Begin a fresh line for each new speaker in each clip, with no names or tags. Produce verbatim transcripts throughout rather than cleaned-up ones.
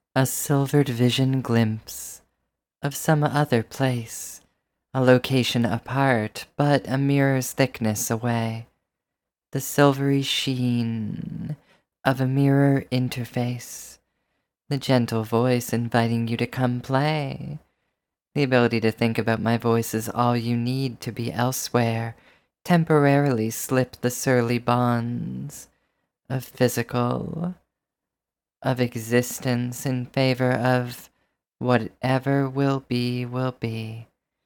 A silvered vision glimpse of some other place, a location apart, but a mirror's thickness away. The silvery sheen of a mirror interface, the gentle voice inviting you to come play. The ability to think about my voice is all you need to be elsewhere, temporarily slip the surly bonds of physical, of existence in favor of whatever will be, will be.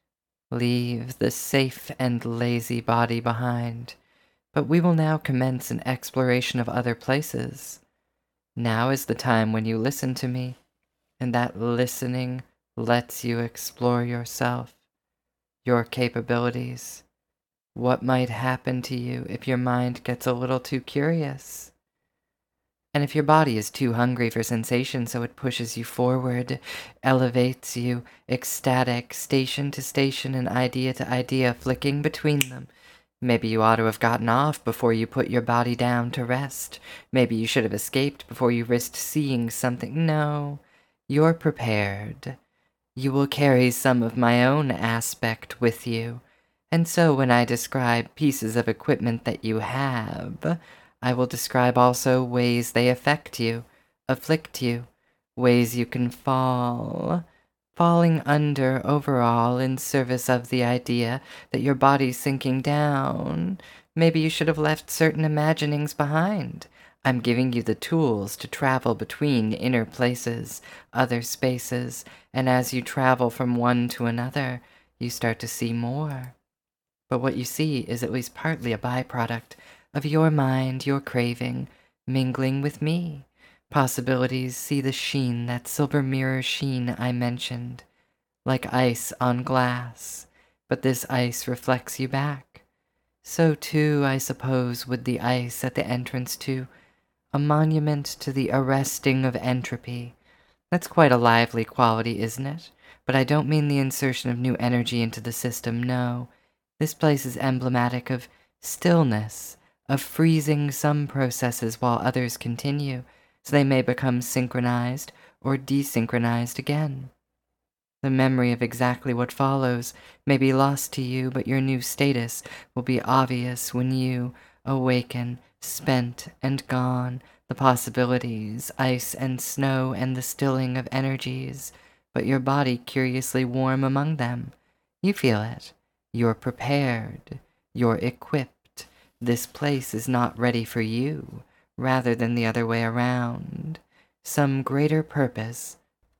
Leave the safe and lazy body behind, but we will now commence an exploration of other places. Now is the time when you listen to me, and that listening lets you explore yourself, your capabilities. What might happen to you if your mind gets a little too curious? And if your body is too hungry for sensation, so it pushes you forward, elevates you, ecstatic, station to station and idea to idea, flicking between them. Maybe you ought to have gotten off before you put your body down to rest. Maybe you should have escaped before you risked seeing something. No, you're prepared. You will carry some of my own aspect with you. And so when I describe pieces of equipment that you have, I will describe also ways they affect you, afflict you, ways you can fall, falling under overall in service of the idea that your body's sinking down. Maybe you should have left certain imaginings behind. I'm giving you the tools to travel between inner places, other spaces, and as you travel from one to another, you start to see more. But what you see is at least partly a byproduct of your mind, your craving, mingling with me. Possibilities see the sheen, that silver mirror sheen I mentioned, like ice on glass, but this ice reflects you back. So too, I suppose, would the ice at the entrance to a monument to the arresting of entropy. That's quite a lively quality, isn't it? But I don't mean the insertion of new energy into the system, no. This place is emblematic of stillness, of freezing some processes while others continue, so they may become synchronized or desynchronized again. The memory of exactly what follows may be lost to you, but your new status will be obvious when you awaken, spent and gone, the possibilities, ice and snow and the stilling of energies, but your body curiously warm among them. You feel it. You're prepared. You're equipped. This place is not ready for you, rather than the other way around. Some greater purpose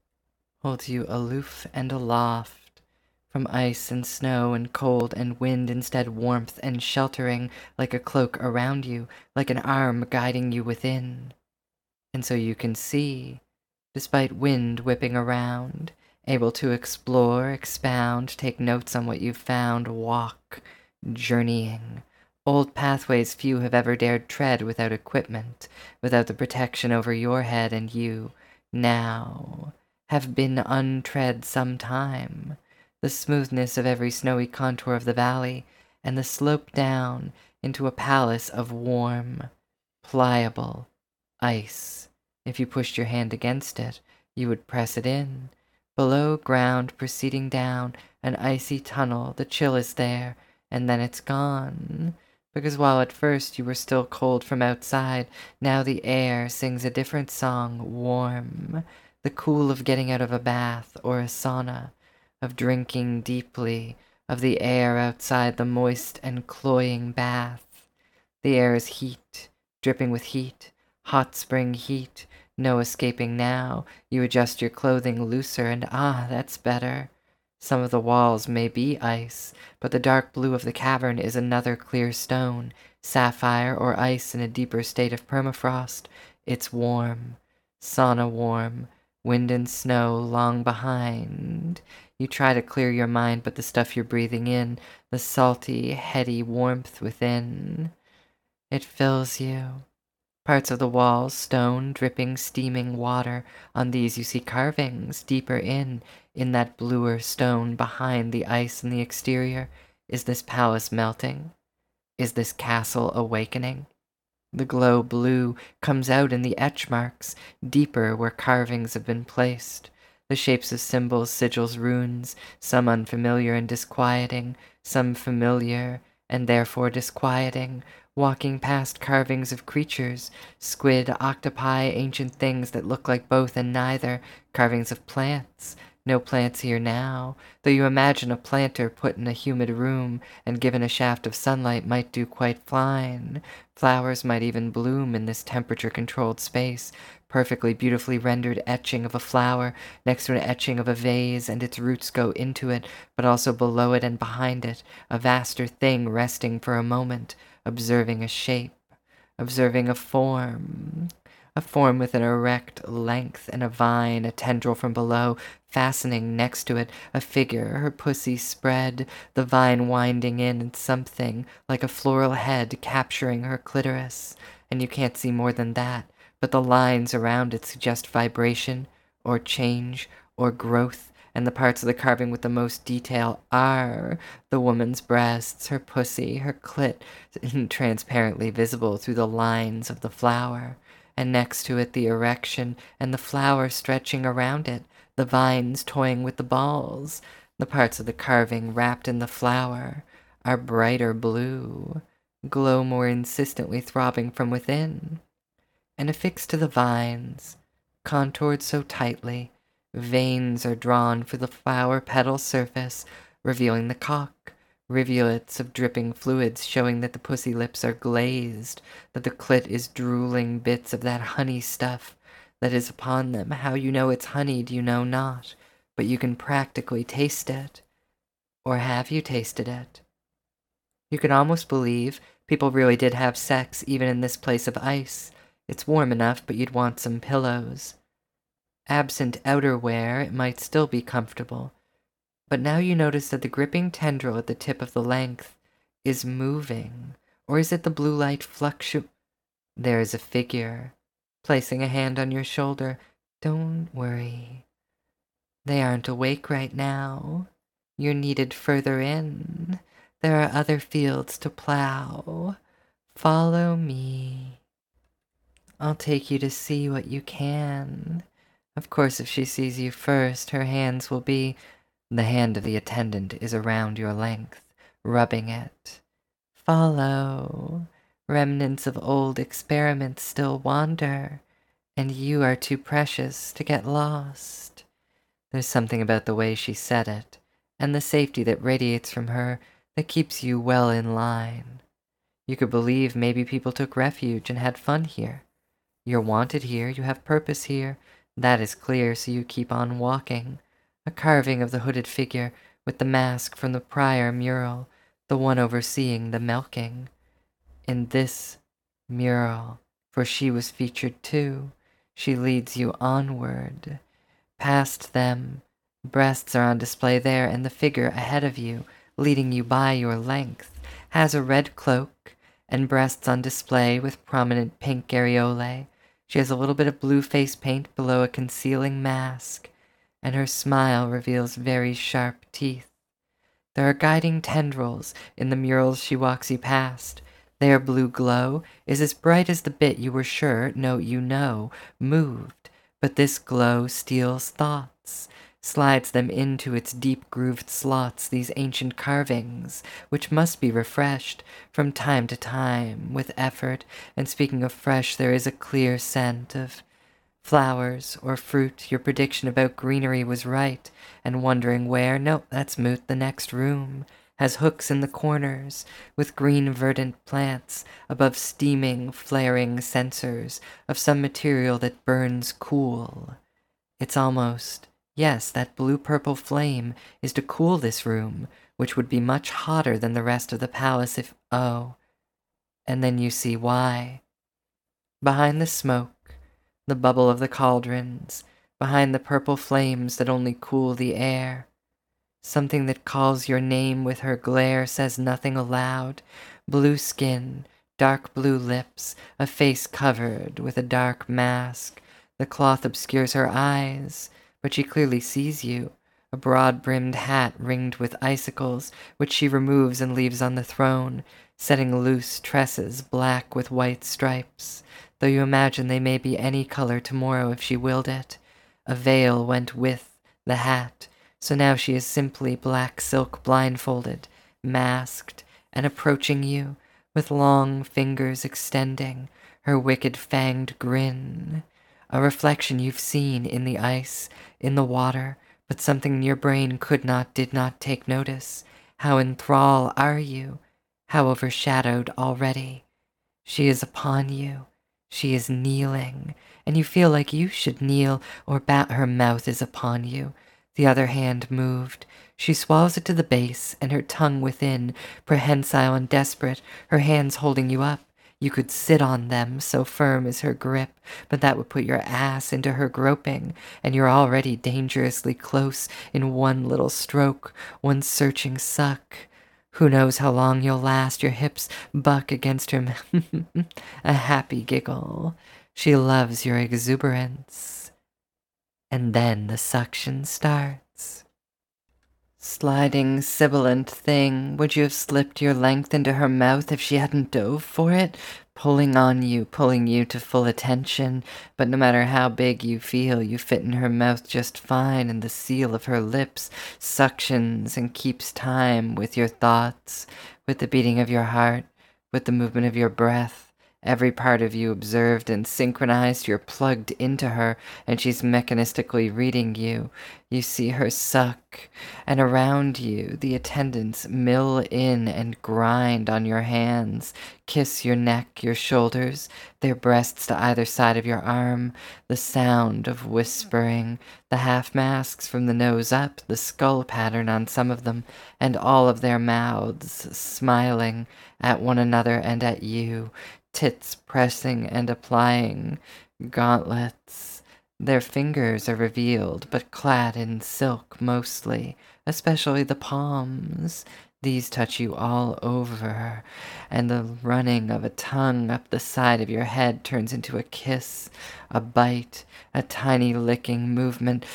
holds you aloof and aloft from ice and snow and cold and wind, instead warmth and sheltering like a cloak around you, like an arm guiding you within. And so you can see, despite wind whipping around, able to explore, expound, take notes on what you've found, walk, journeying. Old pathways few have ever dared tread without equipment, without the protection over your head, and you, now, have been untread some time. The smoothness of every snowy contour of the valley, and the slope down into a palace of warm, pliable ice. If you pushed your hand against it, you would press it in. Below ground, proceeding down an icy tunnel, the chill is there, and then it's gone. Because while at first you were still cold from outside, now the air sings a different song, warm. The cool of getting out of a bath or a sauna, of drinking deeply, of the air outside the moist and cloying bath. The air is heat, dripping with heat, hot spring heat, no escaping now. You adjust your clothing looser, and ah, that's better. Some of the walls may be ice, but the dark blue of the cavern is another clear stone, sapphire or ice in a deeper state of permafrost. It's warm, sauna warm, wind and snow long behind. You try to clear your mind, but the stuff you're breathing in, the salty, heady warmth within, it fills you. Parts of the walls, stone, dripping, steaming water. On these you see carvings. Deeper in, in that bluer stone, behind the ice in the exterior. Is this palace melting? Is this castle awakening? The glow blue comes out in the etch marks, deeper where carvings have been placed. The shapes of symbols, sigils, runes, some unfamiliar and disquieting, some familiar and therefore disquieting, walking past carvings of creatures, squid, octopi, ancient things that look like both and neither, carvings of plants. No plants here now, though you imagine a planter put in a humid room and given a shaft of sunlight might do quite fine. Flowers might even bloom in this temperature-controlled space, perfectly beautifully rendered etching of a flower next to an etching of a vase, and its roots go into it, but also below it and behind it, a vaster thing resting for a moment, observing a shape, observing a form. A form with an erect length and a vine, a tendril from below, fastening next to it, a figure, her pussy spread, the vine winding in, and something like a floral head capturing her clitoris. And you can't see more than that, but the lines around it suggest vibration, or change, or growth, and the parts of the carving with the most detail are the woman's breasts, her pussy, her clit, transparently visible through the lines of the flower, and next to it the erection and the flower stretching around it, the vines toying with the balls. The parts of the carving wrapped in the flower are brighter blue, glow more insistently throbbing from within, and affixed to the vines, contoured so tightly, veins are drawn for the flower petal surface, revealing the cock, rivulets of dripping fluids showing that the pussy lips are glazed, that the clit is drooling bits of that honey stuff that is upon them. How you know it's honeyed you know not, but you can practically taste it. Or have you tasted it? You can almost believe people really did have sex even in this place of ice. It's warm enough, but you'd want some pillows. Absent outerwear, it might still be comfortable. But now you notice that the gripping tendril at the tip of the length is moving. Or is it the blue light fluctu- There is a figure, placing a hand on your shoulder. Don't worry. They aren't awake right now. You're needed further in. There are other fields to plow. Follow me. I'll take you to see what you can. Of course, if she sees you first, her hands will be... The hand of the attendant is around your length, rubbing it. Follow. Remnants of old experiments still wander, and you are too precious to get lost. There's something about the way she said it, and the safety that radiates from her that keeps you well in line. You could believe maybe people took refuge and had fun here. You're wanted here, you have purpose here. That is clear, so you keep on walking. A carving of the hooded figure with the mask from the prior mural, the one overseeing the milking. In this mural, for she was featured too, she leads you onward. Past them, breasts are on display there, and the figure ahead of you, leading you by your length, has a red cloak and breasts on display with prominent pink areolae. She has a little bit of blue face paint below a concealing mask, and her smile reveals very sharp teeth. There are guiding tendrils in the murals she walks you past. Their blue glow is as bright as the bit you were sure, no, you know, moved, but this glow steals thoughts, slides them into its deep-grooved slots, these ancient carvings, which must be refreshed from time to time with effort, and speaking of fresh, there is a clear scent of flowers or fruit. Your prediction about greenery was right, and wondering where, no, that's moot, the next room has hooks in the corners with green verdant plants above steaming, flaring censers of some material that burns cool. It's almost, yes, that blue-purple flame is to cool this room, which would be much hotter than the rest of the palace if, oh, and then you see why. Behind the smoke, the bubble of the cauldrons, behind the purple flames that only cool the air, something that calls your name with her glare, says nothing aloud, blue skin, dark blue lips, a face covered with a dark mask. The cloth obscures her eyes, but she clearly sees you, a broad-brimmed hat ringed with icicles, which she removes and leaves on the throne, setting loose tresses black with white stripes, though you imagine they may be any color tomorrow if she willed it. A veil went with the hat, so now she is simply black silk blindfolded, masked, and approaching you, with long fingers extending, her wicked fanged grin. A reflection you've seen in the ice, in the water, but something in your brain could not, did not take notice. How in thrall are you? How overshadowed already? She is upon you. She is kneeling, and you feel like you should kneel, or bat her mouth is upon you. The other hand moved. She swallows it to the base, and her tongue within, prehensile and desperate, her hands holding you up. You could sit on them, so firm is her grip, but that would put your ass into her groping, and you're already dangerously close in one little stroke, one searching suck. Who knows how long you'll last, your hips buck against her m- a happy giggle. She loves your exuberance. And then the suction starts. Sliding, sibilant thing, would you have slipped your length into her mouth if she hadn't dove for it? Pulling on you, pulling you to full attention, but no matter how big you feel, you fit in her mouth just fine, and the seal of her lips suctions and keeps time with your thoughts, with the beating of your heart, with the movement of your breath. Every part of you observed and synchronized, you're plugged into her, and she's mechanistically reading you. You see her suck, and around you the attendants mill in and grind on your hands, kiss your neck, your shoulders, their breasts to either side of your arm, the sound of whispering, the half-masks from the nose up, the skull pattern on some of them, and all of their mouths smiling at one another and at you, tits pressing and applying gauntlets. Their fingers are revealed, but clad in silk mostly, especially the palms. These touch you all over, and the running of a tongue up the side of your head turns into a kiss, a bite, a tiny licking movement,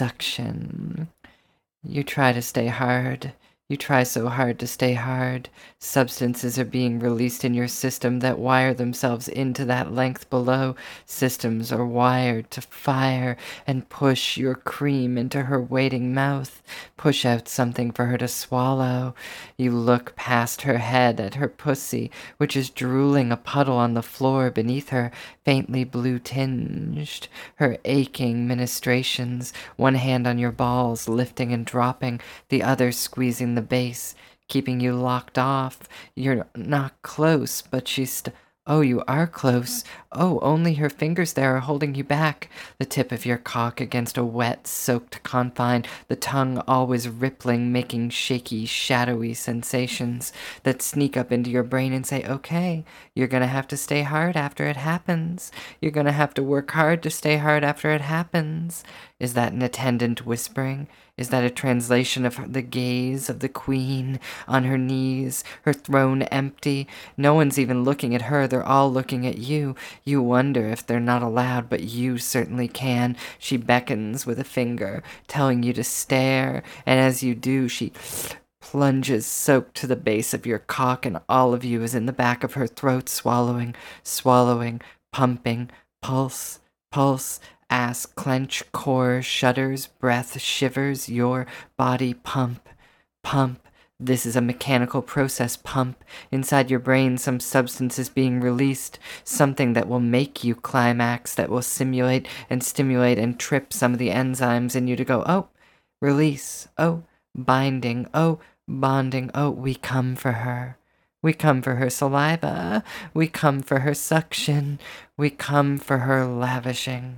suction. You try to stay hard. You try so hard to stay hard. Substances are being released in your system that wire themselves into that length below. Systems are wired to fire and push your cream into her waiting mouth, push out something for her to swallow. You look past her head at her pussy, which is drooling a puddle on the floor beneath her, faintly blue-tinged. Her aching ministrations, one hand on your balls, lifting and dropping, the other squeezing the base, keeping you locked off. You're not close, but she's st- Oh, you are close. Oh, only her fingers there are holding you back. The tip of your cock against a wet, soaked confine, the tongue always rippling, making shaky, shadowy sensations that sneak up into your brain and say, okay, you're gonna have to stay hard after it happens. You're gonna have to work hard to stay hard after it happens. Is that an attendant whispering? Is that a translation of the gaze of the queen on her knees, her throne empty? No one's even looking at her, they're all looking at you. You wonder if they're not allowed, but you certainly can. She beckons with a finger, telling you to stare, and as you do, she plunges soaked to the base of your cock, and all of you is in the back of her throat, swallowing, swallowing, pumping, pulse, pulse, ass clench, core shudders, breath shivers, your body pump, pump. This is a mechanical process, pump. Inside your brain, some substance is being released, something that will make you climax, that will simulate and stimulate and trip some of the enzymes in you to go, oh, release, oh, binding, oh, bonding, oh, we come for her. We come for her saliva. We come for her suction. We come for her lavishing.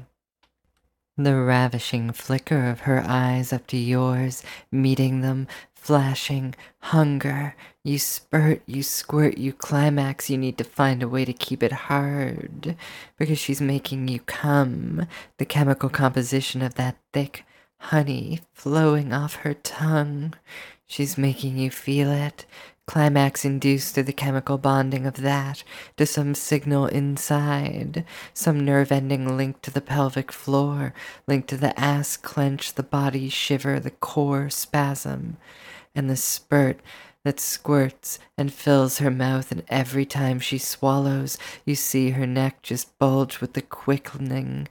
The ravishing flicker of her eyes up to yours, meeting them, flashing, hunger. You spurt, you squirt, you climax. You need to find a way to keep it hard, because she's making you come. The chemical composition of that thick honey flowing off her tongue. She's making you feel it, Climax induced through the chemical bonding of that to some signal inside, some nerve ending linked to the pelvic floor, linked to the ass clench, the body shiver, the core spasm, and the spurt that squirts and fills her mouth, and every time she swallows, you see her neck just bulge with the quickening,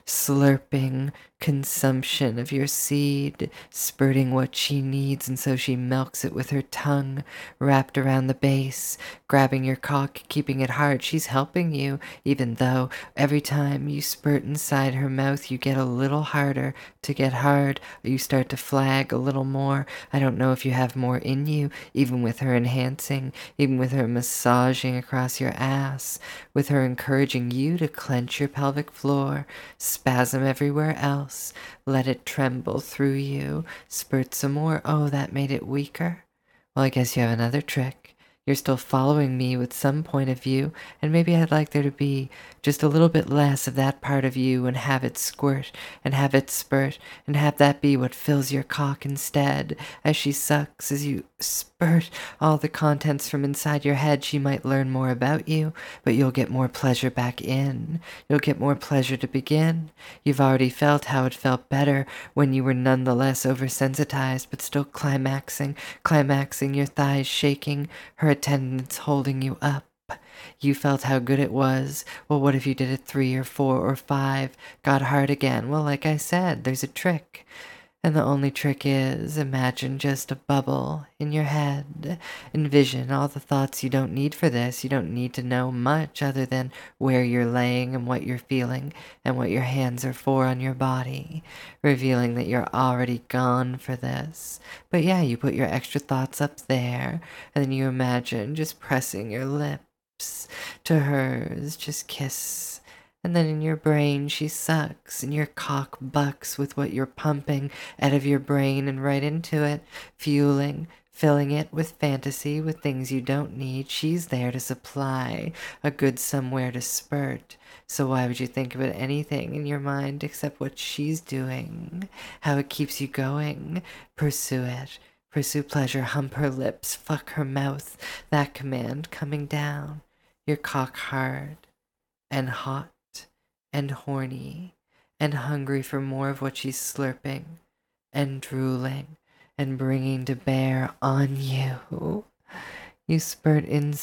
slurping consumption of your seed, spurting what she needs, and so she milks it with her tongue wrapped around the base, grabbing your cock, keeping it hard. She's helping you, even though every time you spurt inside her mouth, you get a little harder to get hard. You start to flag a little more. I don't know if you have more in you, even with her enhancing, even with her massaging across your ass, with her encouraging you to clench your pelvic floor, spasm everywhere else. Let it tremble through you. Spurt some more. Oh, that made it weaker. Well, I guess you have another trick. You're still following me with some point of view, and maybe I'd like there to be just a little bit less of that part of you and have it squirt and have it spurt and have that be what fills your cock instead. As she sucks, as you spurt all the contents from inside your head, she might learn more about you, but you'll get more pleasure back in. You'll get more pleasure to begin. You've already felt how it felt better when you were nonetheless oversensitized, but still climaxing, climaxing, your thighs shaking, her attendants holding you up. You felt how good it was. Well, what if you did it three or four or five, got hard again? Well, like I said, there's a trick. And the only trick is, imagine just a bubble in your head. Envision all the thoughts you don't need for this. You don't need to know much other than where you're laying and what you're feeling and what your hands are for on your body, revealing that you're already gone for this. But yeah, you put your extra thoughts up there, and then you imagine just pressing your lips to hers, just kiss. And then in your brain she sucks, and your cock bucks with what you're pumping out of your brain and right into it, fueling, filling it with fantasy, with things you don't need. She's there to supply a good somewhere to spurt. So why would you think about anything in your mind except what she's doing, how it keeps you going? Pursue it. Pursue pleasure, hump her lips, fuck her mouth, that command coming down. Your cock hard and hot and horny and hungry for more of what she's slurping and drooling and bringing to bear on you. You spurt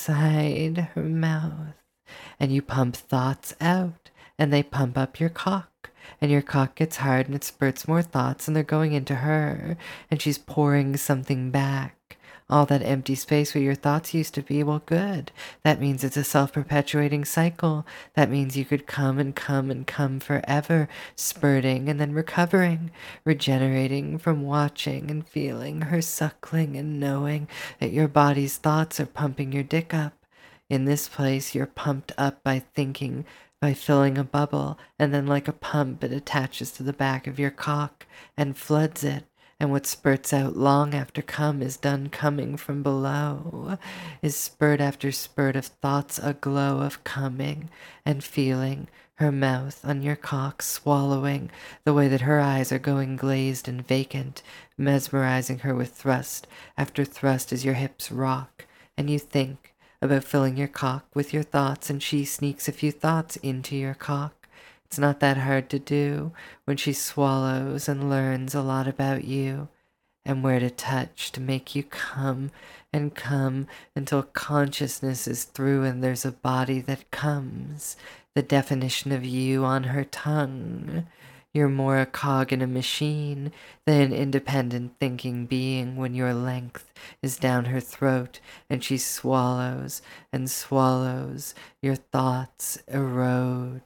inside her mouth and you pump thoughts out, and they pump up your cock, and your cock gets hard and it spurts more thoughts, and they're going into her, and she's pouring something back. All that empty space where your thoughts used to be, well, good. That means it's a self-perpetuating cycle. That means you could come and come and come forever, spurting and then recovering, regenerating from watching and feeling her suckling and knowing that your body's thoughts are pumping your dick up. In this place, you're pumped up by thinking, by filling a bubble, and then like a pump, it attaches to the back of your cock and floods it. And what spurts out long after come is done coming from below, is spurt after spurt of thoughts aglow of coming and feeling, her mouth on your cock swallowing, the way that her eyes are going glazed and vacant, mesmerizing her with thrust after thrust as your hips rock, and you think about filling your cock with your thoughts, and she sneaks a few thoughts into your cock. It's not that hard to do when she swallows and learns a lot about you and where to touch to make you come and come until consciousness is through and there's a body that comes, the definition of you on her tongue. You're more a cog in a machine than an independent thinking being when your length is down her throat and she swallows and swallows, your thoughts erode.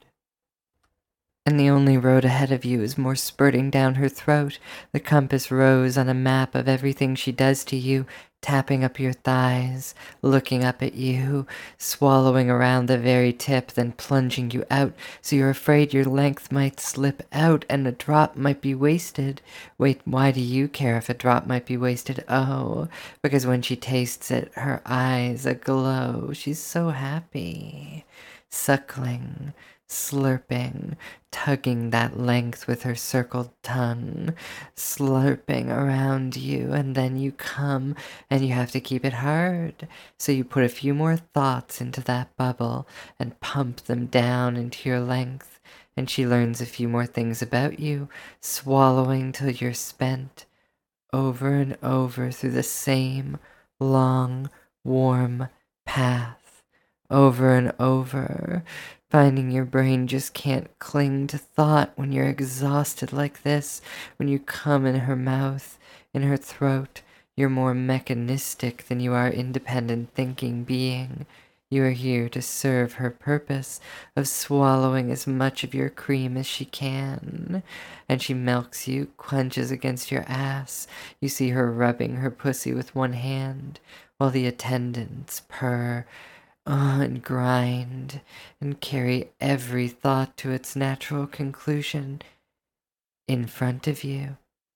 And the only road ahead of you is more spurting down her throat. The compass rose on a map of everything she does to you, tapping up your thighs, looking up at you, swallowing around the very tip, then plunging you out, so you're afraid your length might slip out and a drop might be wasted. Wait, why do you care if a drop might be wasted? Oh, because when she tastes it, her eyes aglow. She's so happy. Suckling, slurping, tugging that length with her circled tongue, slurping around you, and then you come and you have to keep it hard. So you put a few more thoughts into that bubble and pump them down into your length, and she learns a few more things about you, swallowing till you're spent, over and over through the same long, warm path, over and over, finding your brain just can't cling to thought when you're exhausted like this. When you come in her mouth, in her throat, you're more mechanistic than you are independent thinking being. You are here to serve her purpose of swallowing as much of your cream as she can. And she milks you, clenches against your ass. You see her rubbing her pussy with one hand, while the attendants purr, uh, and grind, and carry every thought to its natural conclusion in front of you.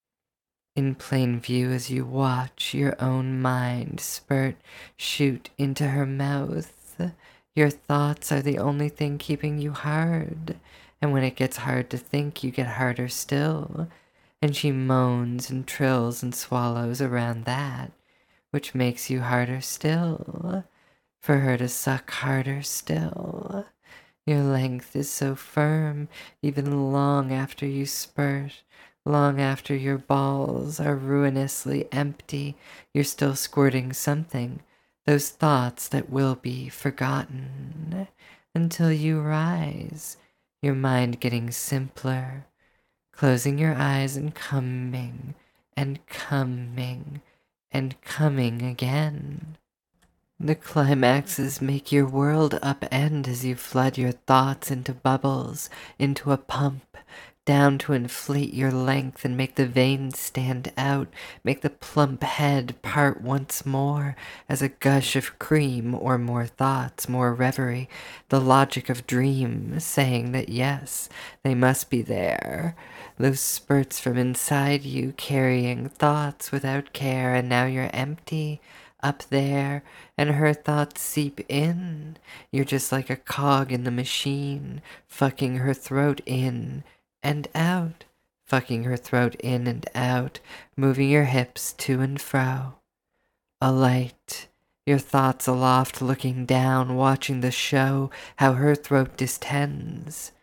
In plain view as you watch your own mind spurt, shoot into her mouth. Your thoughts are the only thing keeping you hard, and when it gets hard to think, you get harder still. And she moans and trills and swallows around that, which makes you harder still, for her to suck harder still. Your length is so firm, even long after you spurt, long after your balls are ruinously empty, you're still squirting something, those thoughts that will be forgotten, until you rise, your mind getting simpler, closing your eyes and coming, and coming, and coming again. The climaxes make your world upend as you flood your thoughts into bubbles, into a pump, down to inflate your length and make the veins stand out, make the plump head part once more as a gush of cream, or more thoughts, more reverie, the logic of dreams saying that yes, they must be there. Those spurts from inside you carrying thoughts without care, and now you're empty, up there, and her thoughts seep in. You're just like a cog in the machine, fucking her throat in and out, fucking her throat in and out, moving your hips to and fro. A light, your thoughts aloft looking down, watching the show, how her throat distends,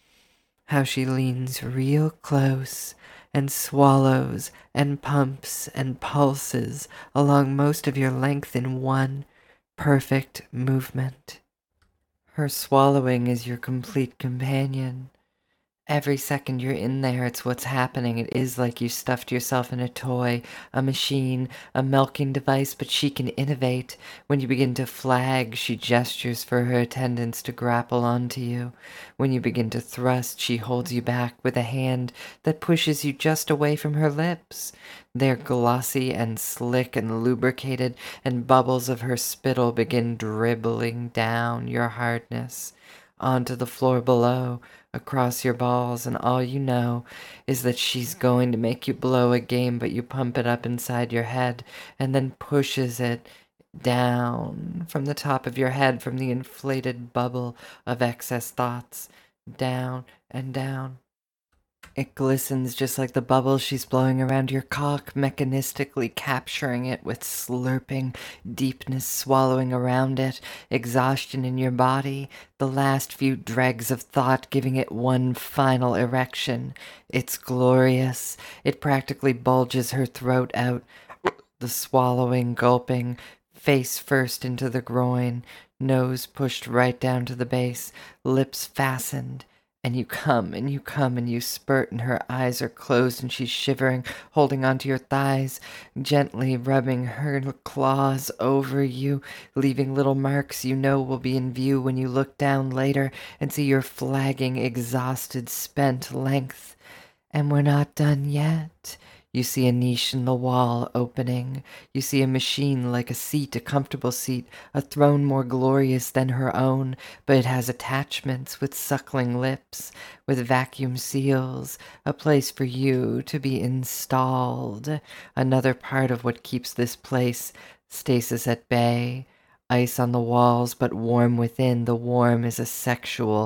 how she leans real close and swallows and pumps and pulses along most of your length in one perfect movement. Her swallowing is your complete companion. Every second you're in there, it's what's happening. It is like you stuffed yourself in a toy, a machine, a milking device, but she can innovate. When you begin to flag, she gestures for her attendants to grapple onto you. When you begin to thrust, she holds you back with a hand that pushes you just away from her lips. They're glossy and slick and lubricated, and bubbles of her spittle begin dribbling down your hardness onto the floor below, across your balls, and all you know is that she's going to make you blow a game, but you pump it up inside your head and then pushes it down from the top of your head, from the inflated bubble of excess thoughts, down and down. It glistens just like the bubbles she's blowing around your cock, mechanistically capturing it with slurping, deepness swallowing around it, exhaustion in your body, the last few dregs of thought giving it one final erection. It's glorious. It practically bulges her throat out, the swallowing, gulping, face first into the groin, nose pushed right down to the base, lips fastened. And you come, and you come, and you spurt, and her eyes are closed, and she's shivering, holding onto your thighs, gently rubbing her claws over you, leaving little marks you know will be in view when you look down later and see your flagging, exhausted, spent length. And we're not done yet. You see a niche in the wall opening. You see a machine like a seat, a comfortable seat, a throne more glorious than her own, but it has attachments with suckling lips, with vacuum seals, a place for you to be installed. Another part of what keeps this place stasis at bay. Ice on the walls, but warm within. The warm is a sexual,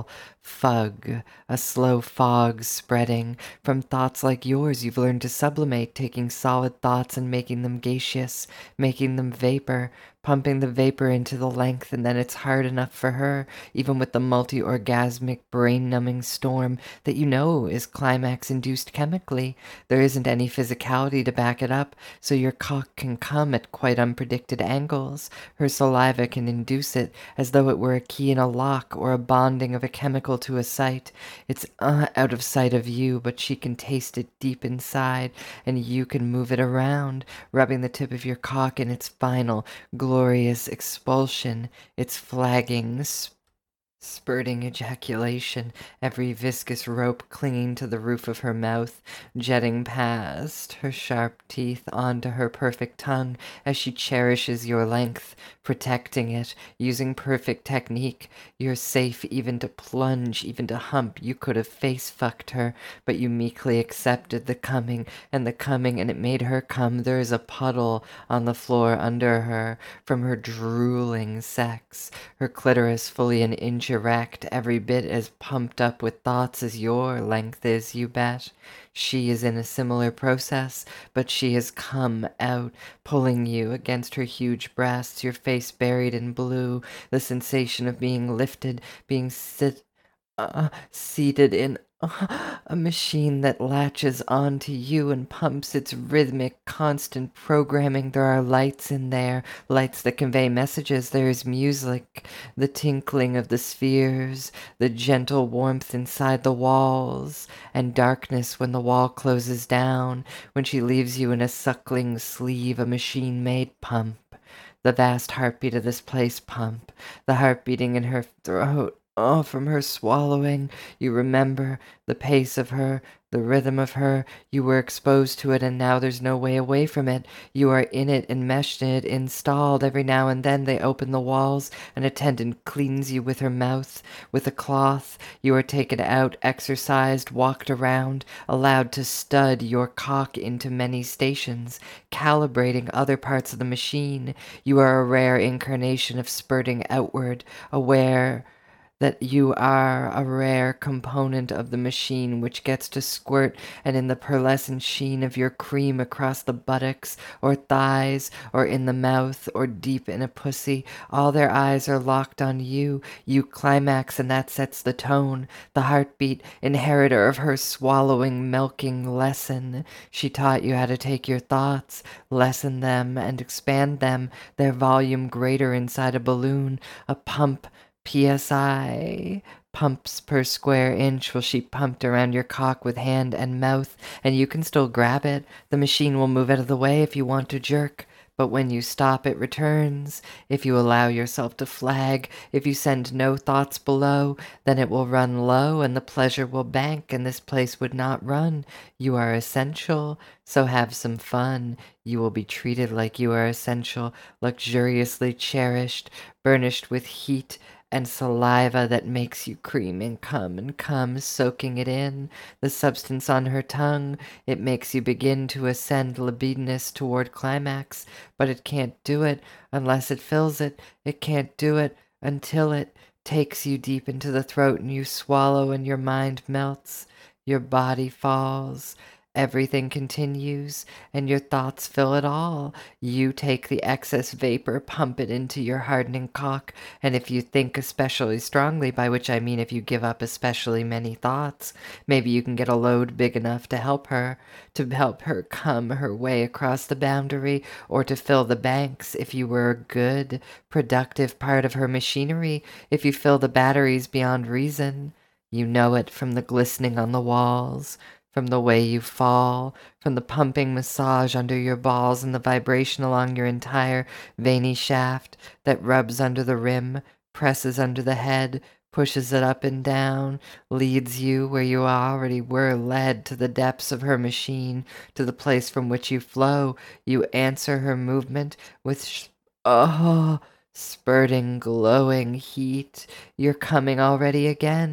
Fug, a slow fog spreading from thoughts like yours you've learned to sublimate, taking solid thoughts and making them gaseous, making them vapor, pumping the vapor into the length, and then it's hard enough for her, even with the multi-orgasmic, brain-numbing storm that you know is climax-induced chemically. There isn't any physicality to back it up, so your cock can come at quite unpredicted angles. Her saliva can induce it, as though it were a key in a lock or a bonding of a chemical to a site. It's uh, out of sight of you, but she can taste it deep inside, and you can move it around, rubbing the tip of your cock in its final, glorious expulsion, its flagging, sp- spurting ejaculation, every viscous rope clinging to the roof of her mouth, jetting past her sharp teeth onto her perfect tongue as she cherishes your length, protecting it, using perfect technique. You're safe even to plunge, even to hump. You could have face-fucked her, but you meekly accepted the coming and the coming, and it made her come. There is a puddle on the floor under her from her drooling sex, her clitoris fully an inch erect, every bit as pumped up with thoughts as your length is, you bet. She is in a similar process, but she has come out, pulling you against her huge breasts, your face buried in blue, the sensation of being lifted, being sit, uh, seated in uh, a machine that latches onto you and pumps its rhythmic, constant programming. There are lights in there, lights that convey messages. There is music, the tinkling of the spheres, the gentle warmth inside the walls, and darkness when the wall closes down, when she leaves you in a suckling sleeve, a machine-made pump. The vast heartbeat of this place pump, the heart beating in her throat. Oh, from her swallowing, you remember the pace of her, the rhythm of her. You were exposed to it, and now there's no way away from it. You are in it, enmeshed in it, installed. Every now and then they open the walls. An attendant cleans you with her mouth, with a cloth. You are taken out, exercised, walked around, allowed to stud your cock into many stations, calibrating other parts of the machine. You are a rare incarnation of spurting outward, aware that you are a rare component of the machine which gets to squirt, and in the pearlescent sheen of your cream across the buttocks or thighs or in the mouth or deep in a pussy, all their eyes are locked on you. You climax, and that sets the tone. The heartbeat, inheritor of her swallowing, milking lesson. She taught you how to take your thoughts, lessen them, and expand them, their volume greater inside a balloon, a pump, P S I, pumps per square inch will she pumped around your cock with hand and mouth, and you can still grab it. The machine will move out of the way if you want to jerk, but when you stop it returns. If you allow yourself to flag, if you send no thoughts below, then it will run low and the pleasure will bank, and this place would not run. You are essential, so have some fun. You will be treated like you are essential, luxuriously cherished, burnished with heat and saliva that makes you cream and come and come, soaking it in, the substance on her tongue. It makes you begin to ascend libidinous toward climax, but it can't do it unless it fills it. It can't do it until it takes you deep into the throat and you swallow and your mind melts, your body falls. Everything continues, and your thoughts fill it all. You take the excess vapor, pump it into your hardening cock, and if you think especially strongly, by which I mean if you give up especially many thoughts, maybe you can get a load big enough to help her, to help her come her way across the boundary, or to fill the banks if you were a good, productive part of her machinery, if you fill the batteries beyond reason. You know it from the glistening on the walls, from the way you fall, from the pumping massage under your balls and the vibration along your entire veiny shaft that rubs under the rim, presses under the head, pushes it up and down, leads you where you already were led, to the depths of her machine, to the place from which you flow. You answer her movement with sh- oh, spurting, glowing heat. You're coming already again.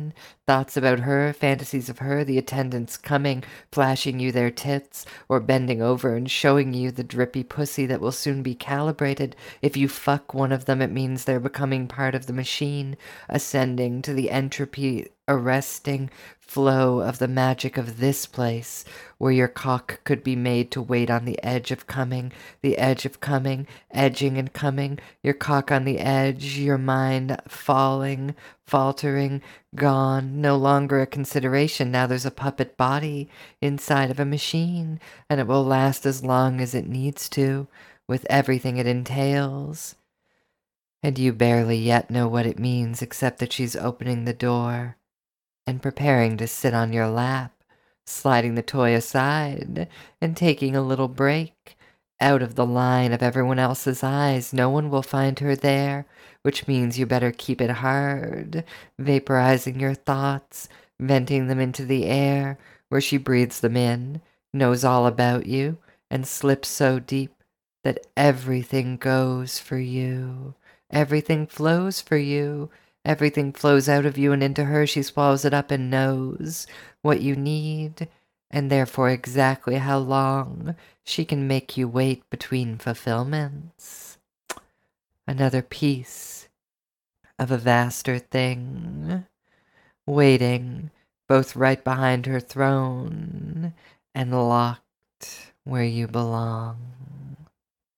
Thoughts about her, fantasies of her, the attendants coming, flashing you their tits, or bending over and showing you the drippy pussy that will soon be calibrated. If you fuck one of them, it means they're becoming part of the machine, ascending to the entropy arresting flow of the magic of this place, where your cock could be made to wait on the edge of coming, the edge of coming, edging and coming, your cock on the edge, your mind falling, faltering, gone, no longer a consideration. Now there's a puppet body inside of a machine, and it will last as long as it needs to, with everything it entails. And you barely yet know what it means except that she's opening the door and preparing to sit on your lap, sliding the toy aside and taking a little break. Out of the line of everyone else's eyes, no one will find her there, which means you better keep it hard, vaporizing your thoughts, venting them into the air, where she breathes them in, knows all about you, and slips so deep that everything goes for you. Everything flows for you. Everything flows out of you and into her. She swallows it up and knows what you need, and therefore exactly how long she can make you wait between fulfillments. Another piece of a vaster thing, waiting both right behind her throne and locked where you belong.